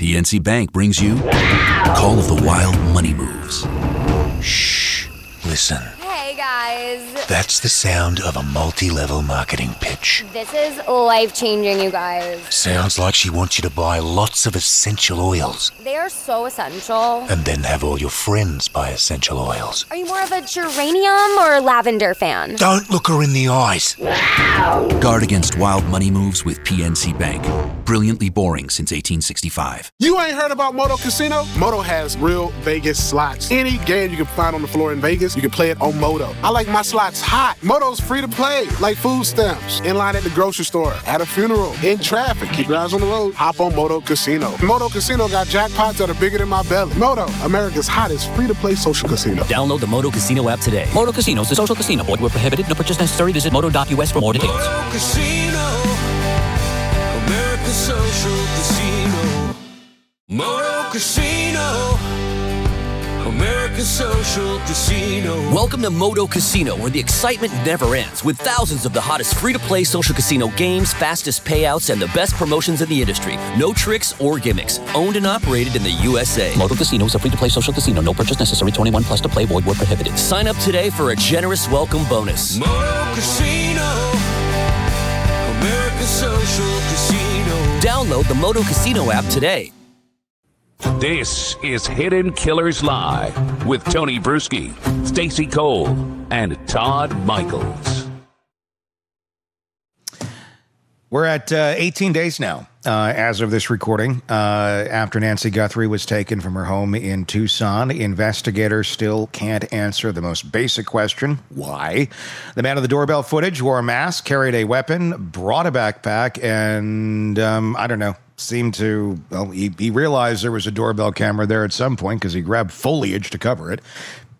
PNC Bank brings you Call of the Wild Money Moves. Shh. Listen. Hey, guys. That's the sound of a multi-level marketing pitch. This is life-changing, you guys. Sounds like she wants you to buy lots of essential oils. They are so essential. And then have all your friends buy essential oils. Are you more of a geranium or lavender fan? Don't look her in the eyes. Guard against wild money moves with PNC Bank. Brilliantly boring since 1865. You ain't heard about Moto Casino? Moto has real Vegas slots. Any game you can find on the floor in Vegas, you can play it on Moto. I like my slots hot. Moto's free to play, like food stamps. In line at the grocery store, at a funeral, in traffic. Keep your eyes on the road. Hop on Moto Casino. Moto Casino got jackpots that are bigger than my belly. Moto, America's hottest free-to-play social casino. Download the Moto Casino app today. Moto Casino is a social casino. Void where prohibited. No purchase necessary. Visit moto.us for more details. Moto Casino, America's social casino. Moto Casino, America's social casino. Welcome to Moto Casino, where the excitement never ends, with thousands of the hottest free-to-play social casino games, fastest payouts, and the best promotions in the industry. No tricks or gimmicks. Owned and operated in the USA. Moto Casino is a free-to-play social casino. No purchase necessary. 21 plus to play. Void where prohibited. Sign up today for a generous welcome bonus. Moto Casino, America's social casino. Download the Moto Casino app today. This is Hidden Killers Live with Tony Bruschi, Stacey Cole, and Todd Michaels. We're at 18 days now, as of this recording, after Nancy Guthrie was taken from her home in Tucson. Investigators still can't answer the most basic question: why? The man of the doorbell footage wore a mask, carried a weapon, brought a backpack, and I don't know. Seemed to, well, he realized there was a doorbell camera there at some point because he grabbed foliage to cover it.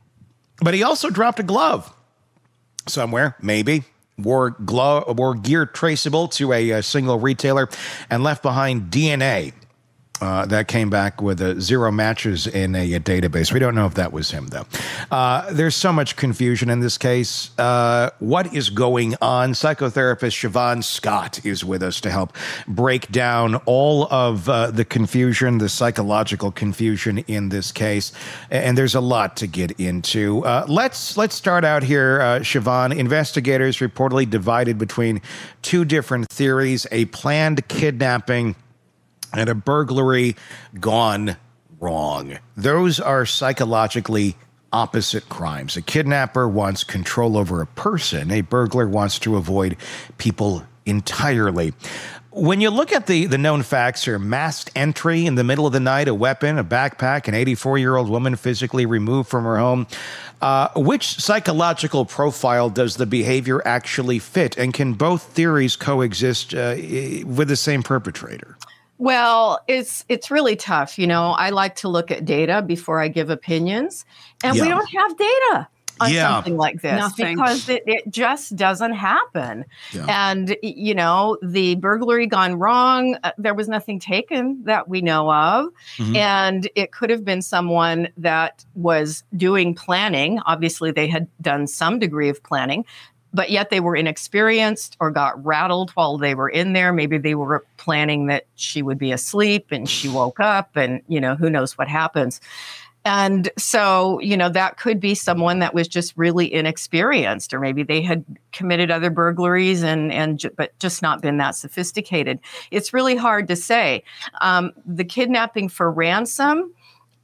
But he also dropped a glove somewhere, maybe. Wore gear traceable to a single retailer and left behind DNA. That came back with 0 matches in a database. We don't know if that was him, though. There's so much confusion in this case. What is going on? Psychotherapist Siobhan Scott is with us to help break down all of the confusion, the psychological confusion in this case. And there's a lot to get into. Let's start out here, Siobhan. Investigators reportedly divided between 2 different theories: a planned kidnapping and a burglary gone wrong. Those are psychologically opposite crimes. A kidnapper wants control over a person. A burglar wants to avoid people entirely. When you look at the known facts here: masked entry in the middle of the night, a weapon, a backpack, an 84-year-old woman physically removed from her home. Which psychological profile does the behavior actually fit? And can both theories coexist with the same perpetrator? Well, it's really tough. You know, I like to look at data before I give opinions, and we don't have data on something like this because it just doesn't happen. Yeah. And, you know, the burglary gone wrong, there was nothing taken that we know of. Mm-hmm. And it could have been someone that was doing planning. Obviously, they had done some degree of planning, but yet they were inexperienced or got rattled while they were in there. Maybe they were planning that she would be asleep and she woke up and, you know, who knows what happens. And so, you know, that could be someone that was just really inexperienced, or maybe they had committed other burglaries but just not been that sophisticated. It's really hard to say. The kidnapping for ransom,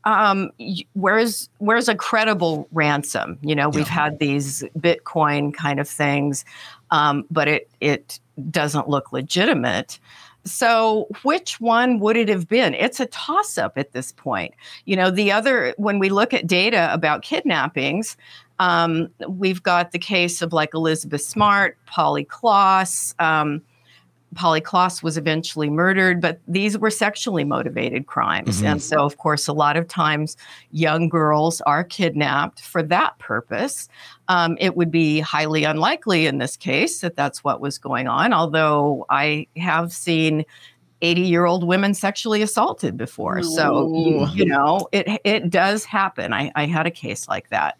where's a credible ransom? You know, we've had these Bitcoin kind of things, but it doesn't look legitimate. So which one would it have been? It's a toss-up at this point. You know, when we look at data about kidnappings, we've got the case of like Elizabeth Smart, Polly Klaas. Polly Klaas was eventually murdered, but these were sexually motivated crimes. Mm-hmm. And so, of course, a lot of times young girls are kidnapped for that purpose. It would be highly unlikely in this case that that's what was going on, although I have seen 80-year-old women sexually assaulted before. Ooh. So, you know, it does happen. I had a case like that.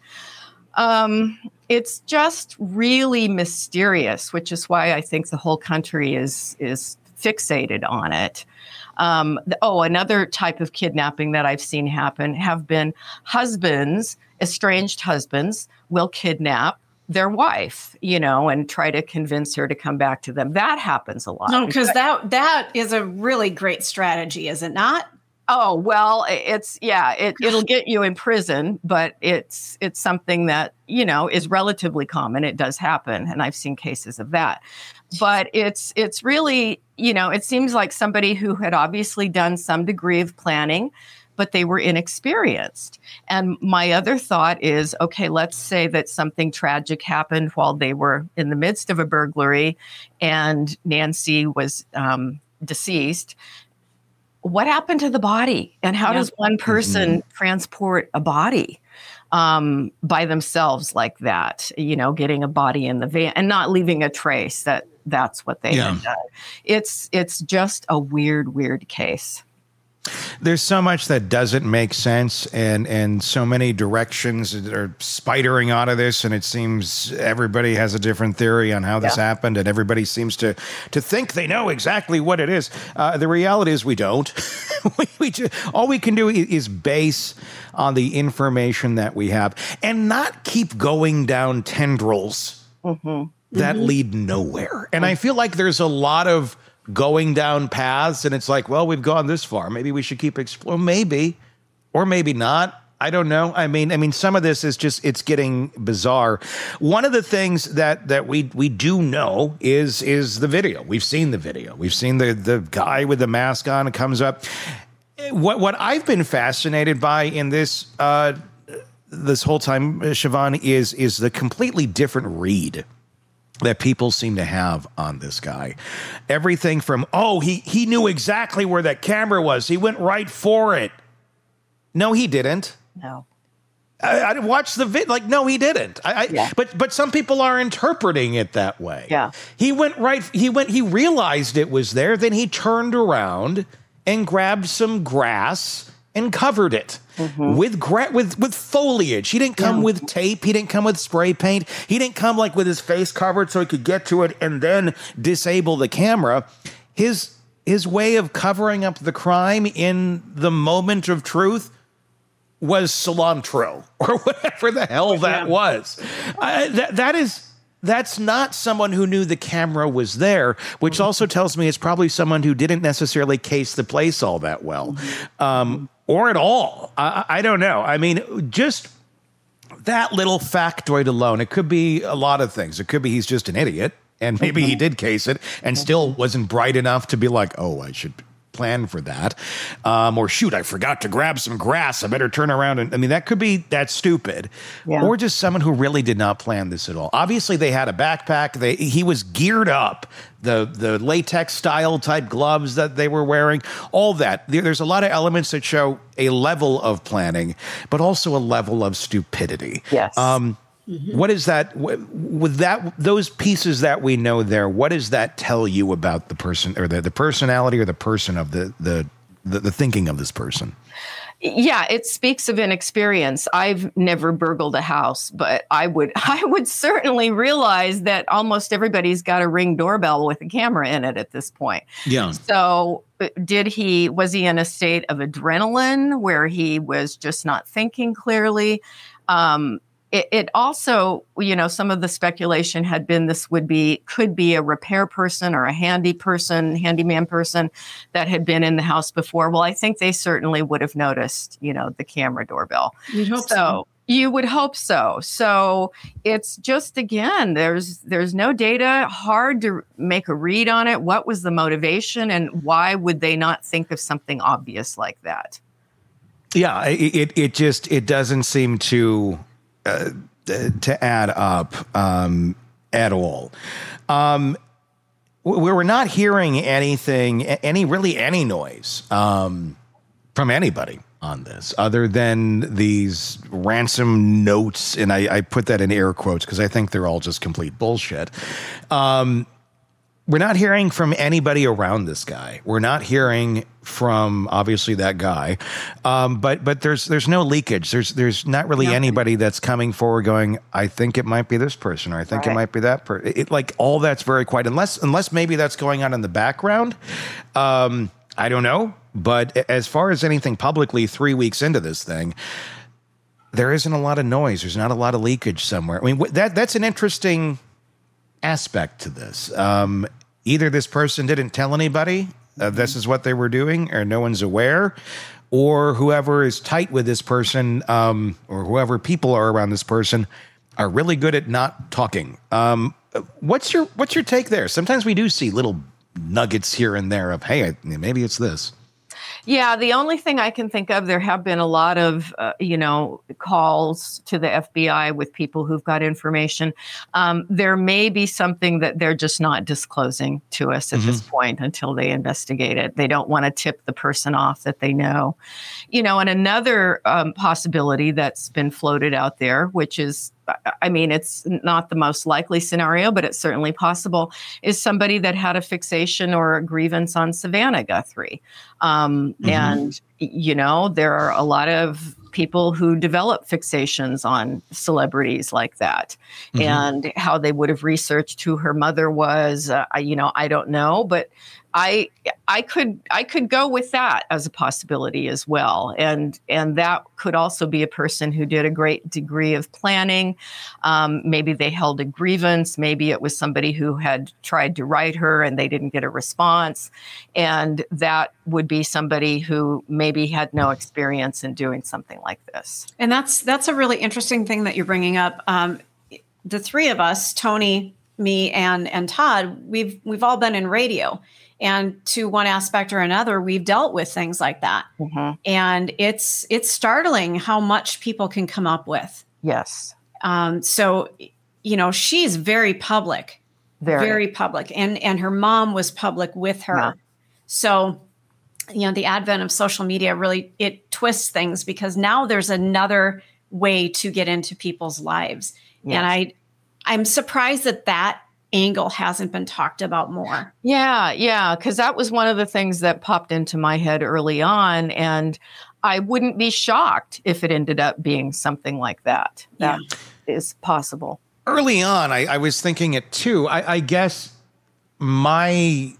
It's just really mysterious, which is why I think the whole country is fixated on it. Another type of kidnapping that I've seen happen have been husbands, estranged husbands will kidnap their wife, and try to convince her to come back to them. That happens a lot. No, because that is a really great strategy, is it not? Oh, well, it'll get you in prison, but it's something that, is relatively common. It does happen. And I've seen cases of that. But it's really, it seems like somebody who had obviously done some degree of planning, but they were inexperienced. And my other thought is, okay, let's say that something tragic happened while they were in the midst of a burglary and Nancy was deceased. What happened to the body? And how does one person transport a body by themselves like that? Getting a body in the van and not leaving a trace. That's what they had done. It's just a weird case. There's so much that doesn't make sense and so many directions that are spidering out of this, and it seems everybody has a different theory on how this happened, and everybody seems to think they know exactly what it is. The reality is we don't. All we can do is base on the information that we have and not keep going down tendrils that lead nowhere. And I feel like there's a lot of going down paths, and it's like, well, we've gone this far. Maybe we should keep exploring. Maybe, or maybe not. I don't know. I mean, some of this is just, it's getting bizarre. One of the things that we do know is the video. We've seen the video. We've seen the guy with the mask on comes up. What I've been fascinated by in this this whole time, Siobhan, is the completely different read that people seem to have on this guy. Everything from, he knew exactly where that camera was. He went right for it. No, he didn't. No. I watched the video. Like, no, he didn't. But some people are interpreting it that way. Yeah. He realized it was there. Then he turned around and grabbed some grass and covered it with foliage. He didn't come with tape. He didn't come with spray paint. He didn't come like with his face covered so he could get to it and then disable the camera. His way of covering up the crime in the moment of truth was cilantro or whatever the hell that was. That's not someone who knew the camera was there, which also tells me it's probably someone who didn't necessarily case the place all that well, or at all. I don't know. I mean, just that little factoid alone, it could be a lot of things. It could be he's just an idiot, and maybe he did case it and still wasn't bright enough to be like, I should plan for that. Or shoot, I forgot to grab some grass. I better turn around. And I mean, that's stupid. Yeah. Or just someone who really did not plan this at all. Obviously, they had a backpack. He was geared up. The latex style type gloves that they were wearing, all that. There's a lot of elements that show a level of planning, but also a level of stupidity. Yes. What is that with those pieces that we know there? What does that tell you about the person or the personality or the person of the thinking of this person? Yeah, it speaks of inexperience. I've never burgled a house, but I would certainly realize that almost everybody's got a Ring doorbell with a camera in it at this point. Yeah. So was he in a state of adrenaline where he was just not thinking clearly? It also, some of the speculation had been this could be a repair person or a handyman person that had been in the house before. Well, I think they certainly would have noticed, the camera doorbell. You'd hope so. You would hope so. So it's just, again, there's no data, hard to make a read on it. What was the motivation and why would they not think of something obvious like that? Yeah, it doesn't seem to add up at all. We're not hearing anything, any noise from anybody on this other than these ransom notes. And I put that in air quotes because I think they're all just complete bullshit. We're not hearing from anybody around this guy. We're not hearing from obviously that guy, but there's no leakage. There's not really anybody that's coming forward going, I think it might be this person, or I think it might be that person. Like all that's very quiet, unless maybe that's going on in the background. I don't know. But as far as anything publicly 3 weeks into this thing, there isn't a lot of noise. There's not a lot of leakage somewhere. I mean, that's an interesting aspect to this. Either this person didn't tell anybody this is what they were doing, or no one's aware, or whoever is tight with this person, or whoever people are around this person are really good at not talking. What's your take there? Sometimes we do see little nuggets here and there of, hey, maybe it's this. Yeah, the only thing I can think of, there have been a lot of, calls to the FBI with people who've got information. There may be something that they're just not disclosing to us at this point until they investigate it. They don't want to tip the person off that they know. And another possibility that's been floated out there, which is, it's not the most likely scenario, but it's certainly possible, is somebody that had a fixation or a grievance on Savannah Guthrie. And, there are a lot of people who develop fixations on celebrities like that, and how they would have researched who her mother was. I don't know, but I could go with that as a possibility as well. And that could also be a person who did a great degree of planning. Maybe they held a grievance. Maybe it was somebody who had tried to write her and they didn't get a response. And that would be somebody who maybe had no experience in doing something like this. And that's a really interesting thing that you're bringing up. The three of us, Tony, me, and Todd, we've all been in radio. And to one aspect or another, we've dealt with things like that. And it's startling how much people can come up with. Yes. So, she's very public, very public. And her mom was public with her. Yeah. So, the advent of social media really, it twists things, because now there's another way to get into people's lives. Yes. And I'm surprised that angle hasn't been talked about more. Yeah, because that was one of the things that popped into my head early on, and I wouldn't be shocked if it ended up being something like that. That is possible. Early on, I was thinking it too. I guess kind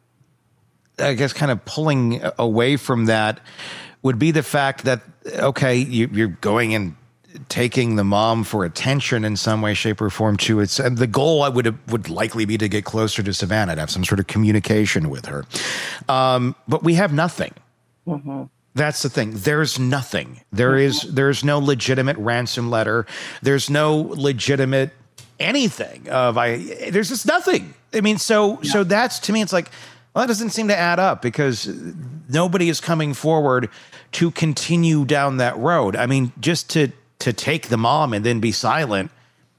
of pulling away from that would be the fact that, okay, you're going and taking the mom for attention in some way, shape, or form too. And the goal would likely be to get closer to Savannah, to have some sort of communication with her. But we have nothing. That's the thing. There's nothing. There's no legitimate ransom letter. There's no legitimate anything there's just nothing. So that's, to me, it's like, well, that doesn't seem to add up, because nobody is coming forward to continue down that road. Just to take the mom and then be silent,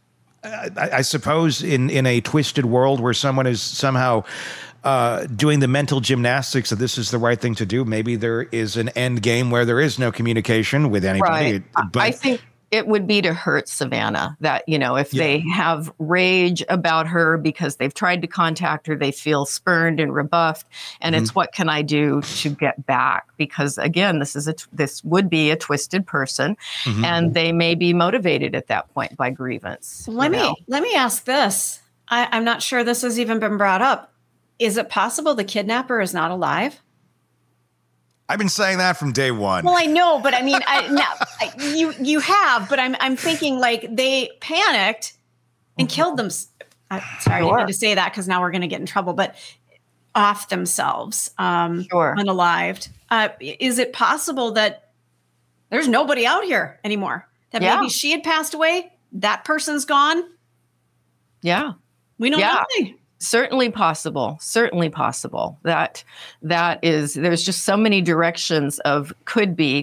I suppose in a twisted world where someone is somehow doing the mental gymnastics that this is the right thing to do, maybe there is an end game where there is no communication with anybody. Right. But I think it would be to hurt Savannah, that, if they have rage about her because they've tried to contact her, they feel spurned and rebuffed. And it's, what can I do to get back? Because again, this would be a twisted person, and they may be motivated at that point by grievance. Let me ask this. I'm not sure this has even been brought up. Is it possible the kidnapper is not alive? I've been saying that from day one. Well, I know, but you have, but I'm thinking like they panicked and killed them. Sorry, I didn't mean to say that, because now we're going to get in trouble, but off themselves, unalived. Is it possible that there's nobody out here anymore? That maybe she had passed away? That person's gone? Yeah. We know nothing. Certainly possible. That is, there's just so many directions of could be.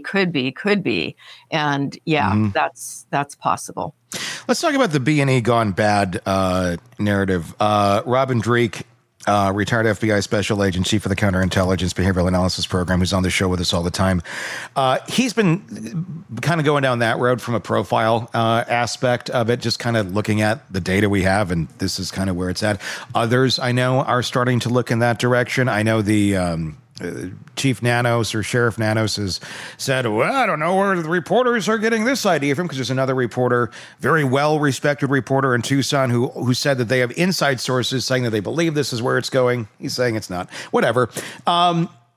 And that's possible. Let's talk about the B&E gone bad narrative. Robin Dreeke, retired FBI special agent, chief of the counterintelligence behavioral analysis program, who's on the show with us all the time. He's been kind of going down that road from a profile aspect of it, just kind of looking at the data we have, and this is kind of where it's at. Others, I know, are starting to look in that direction. I know the Chief Nanos, or Sheriff Nanos, has said, well, I don't know where the reporters are getting this idea from, because there's another reporter, very well-respected reporter in Tucson, who said that they have inside sources saying that they believe this is where it's going. He's saying it's not. Whatever.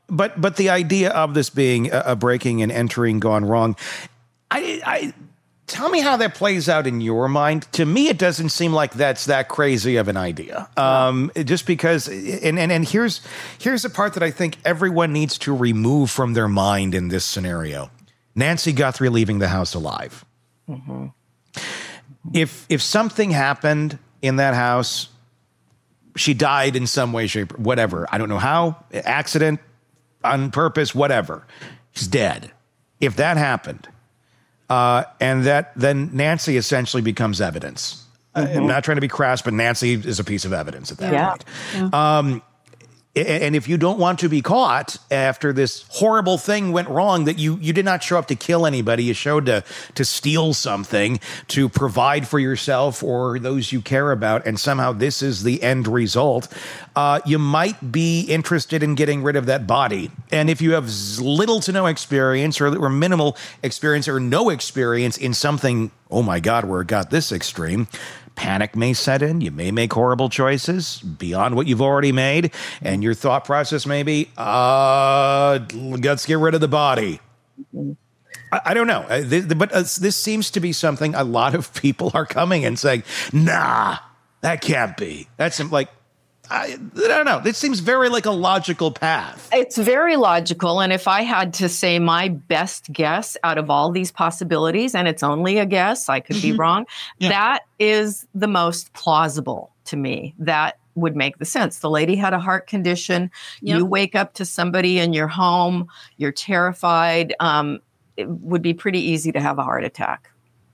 But the idea of this being a breaking and entering gone wrong, I tell me how that plays out in your mind. To me, it doesn't seem like that's that crazy of an idea. Just because, and here's the part that I think everyone needs to remove from their mind in this scenario. Nancy Guthrie leaving the house alive. Mm-hmm. If something happened in that house, she died in some way, shape, whatever. I don't know how, accident, on purpose, whatever. She's dead. If that happened, and then Nancy essentially becomes evidence. I'm not trying to be crass, but Nancy is a piece of evidence at that point. Yeah. And if you don't want to be caught after this horrible thing went wrong, that you did not show up to kill anybody, you showed to steal something, to provide for yourself or those you care about, and somehow this is the end result, you might be interested in getting rid of that body. And if you have little to no experience or minimal experience or no experience in something, oh my God, where it got this extreme, panic may set in. You may make horrible choices beyond what you've already made. And your thought process may be, let's get rid of the body. I don't know. But this seems to be something a lot of people are coming and saying, nah, that can't be. That's like, I don't know. This seems very like a logical path. It's very logical. And if I had to say my best guess out of all these possibilities, and it's only a guess, I could be wrong, that is the most plausible to me. That would make the sense. The lady had a heart condition. Yep. You wake up to somebody in your home. You're terrified. It would be pretty easy to have a heart attack.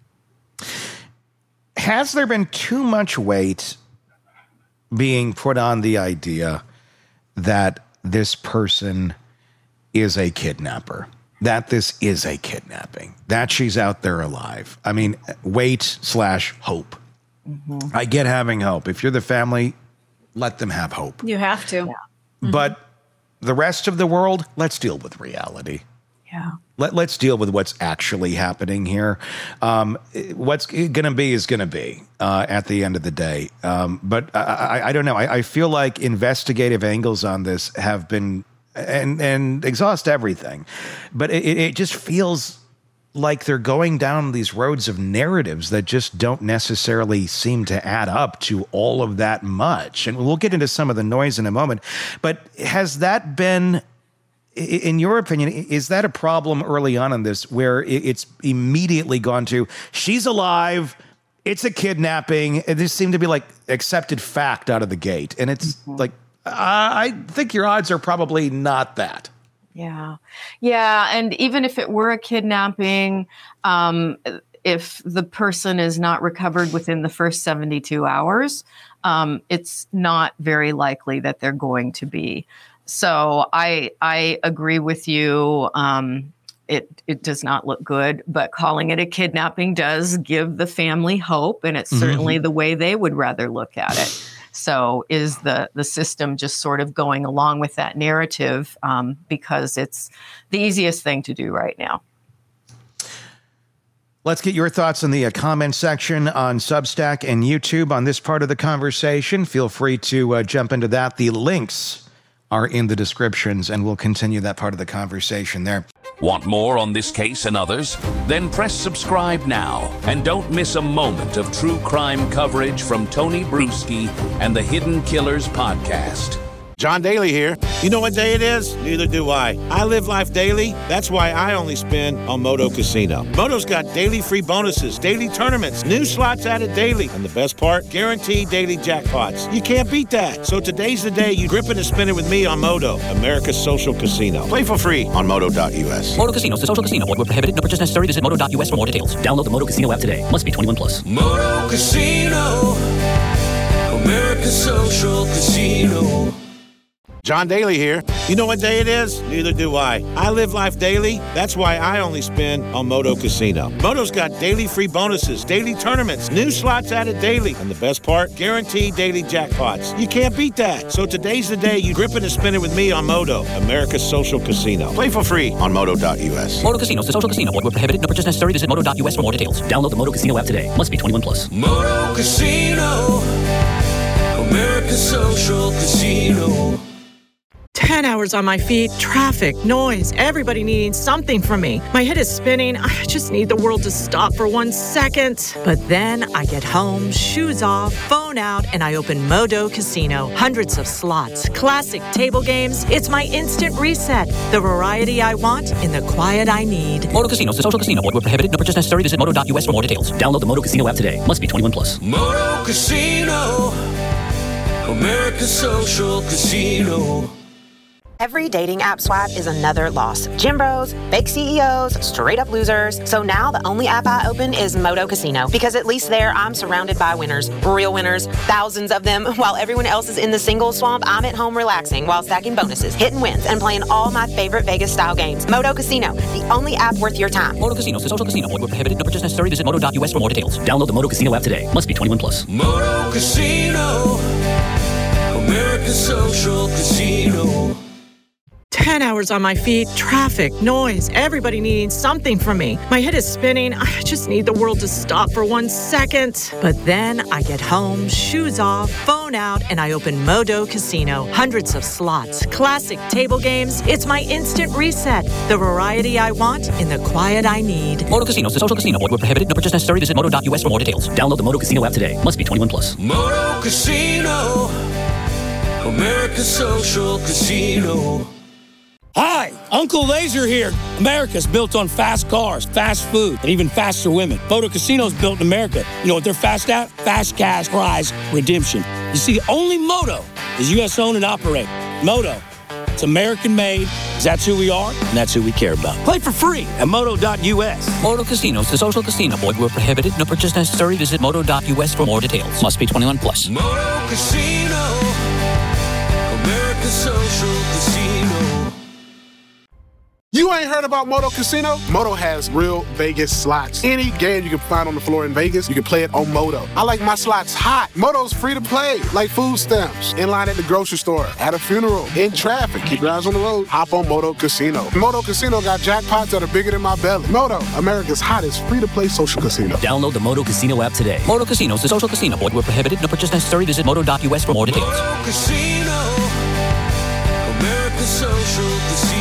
Has there been too much weight being put on the idea that this person is a kidnapper, that this is a kidnapping, that she's out there alive? I mean, weight/hope. Mm-hmm. I get having hope. If you're the family, let them have hope. You have to. Yeah. Mm-hmm. But the rest of the world, let's deal with reality. Yeah. Let's deal with what's actually happening here. What's going to be is going to be at the end of the day. But I don't know. I feel like investigative angles on this have been and exhaust everything. But it just feels like they're going down these roads of narratives that just don't necessarily seem to add up to all of that much. And we'll get into some of the noise in a moment. But has that been, in your opinion, is that a problem early on in this where it's immediately gone to, she's alive, it's a kidnapping, and this seemed to be like accepted fact out of the gate? And it's like, I think your odds are probably not that. Yeah. Yeah. And even if it were a kidnapping, if the person is not recovered within the first 72 hours, it's not very likely that they're going to be. So I agree with you. It does not look good, but calling it a kidnapping does give the family hope, and it's certainly the way they would rather look at it. So is the system just sort of going along with that narrative because it's the easiest thing to do right now? Let's get your thoughts in the comment section on Substack and YouTube on this part of the conversation. Feel free to jump into that. The links are in the descriptions, and we'll continue that part of the conversation there. Want more on this case and others? Then press subscribe now and don't miss a moment of true crime coverage from Tony Bruschi and the Hidden Killers podcast. John Daly here. You know what day it is? Neither do I. I live life daily. That's why I only spin on Moto Casino. Moto's got daily free bonuses, daily tournaments, new slots added daily, and the best part, guaranteed daily jackpots. You can't beat that. So today's the day you grip it and spin it with me on Moto, America's social casino. Play for free on Moto.us. Moto Casino is a social casino. Void where prohibited. No purchase necessary. Visit Moto.us for more details. Download the Moto Casino app today. Must be 21 plus. Moto Casino, America's social casino. John Daly here. You know what day it is? Neither do I. I live life daily. That's why I only spin on Moto Casino. Moto's got daily free bonuses, daily tournaments, new slots added daily, and the best part, guaranteed daily jackpots. You can't beat that. So today's the day you grip it and spin it with me on Moto, America's social casino. Play for free on Moto.us. Moto Casino is a social casino. Void where prohibited. No purchase necessary. Visit Moto.us for more details. Download the Moto Casino app today. Must be 21 plus. Moto Casino, America's social casino. 10 hours on my feet, traffic, noise, everybody needing something from me. My head is spinning. I just need the world to stop for 1 second. But then I get home, shoes off, phone out, and I open Modo Casino. Hundreds of slots, classic table games. It's my instant reset. The variety I want in the quiet I need. Modo Casino is a social casino. Void where prohibited. No purchase necessary. Visit modo.us for more details. Download the Modo Casino app today. Must be 21 plus. Modo Casino, America's social casino. Every dating app swipe is another loss. Gym bros, fake CEOs, straight up losers. So now the only app I open is Modo Casino, because at least there I'm surrounded by winners, real winners, thousands of them. While everyone else is in the single swamp, I'm at home relaxing while stacking bonuses, hitting wins, and playing all my favorite Vegas style games. Modo Casino, the only app worth your time. Modo Casino is a social casino. Void where prohibited. No purchase necessary. Visit modo.us for more details. Download the Modo Casino app today. Must be 21 plus. Modo Casino, America's social casino. 10 hours on my feet, traffic, noise, everybody needing something from me. My head is spinning. I just need the world to stop for 1 second. But then I get home, shoes off, phone out, and I open Modo Casino. Hundreds of slots, classic table games. It's my instant reset. The variety I want in the quiet I need. Modo Casino is a social casino. Void where prohibited. No purchase necessary. Visit modo.us for more details. Download the Modo Casino app today. Must be 21 plus. Modo Casino, America's social casino. Hi, Uncle Laser here. America's built on fast cars, fast food, and even faster women. Modo Casino's built in America. You know what they're fast at? Fast cash prize redemption. You see, only Modo is U.S. owned and operated. Modo, it's American made, because that's who we are, and that's who we care about. Play for free at modo.us. Modo Casino is a social casino. Void where prohibited. No purchase necessary. Visit modo.us for more details. Must be 21 plus. Modo Casino, America's social casino. You ain't heard about Modo Casino? Modo has real Vegas slots. Any game you can find on the floor in Vegas, you can play it on Modo. I like my slots hot. Modo's free to play, like food stamps. In line at the grocery store, at a funeral, in traffic. Keep your eyes on the road. Hop on Modo Casino. Modo Casino got jackpots that are bigger than my belly. Modo, America's hottest free-to-play social casino. Download the Modo Casino app today. Modo Casino is a social casino. Void where prohibited. No purchase necessary. Visit modo.us for more details. Modo Casino, America's social casino.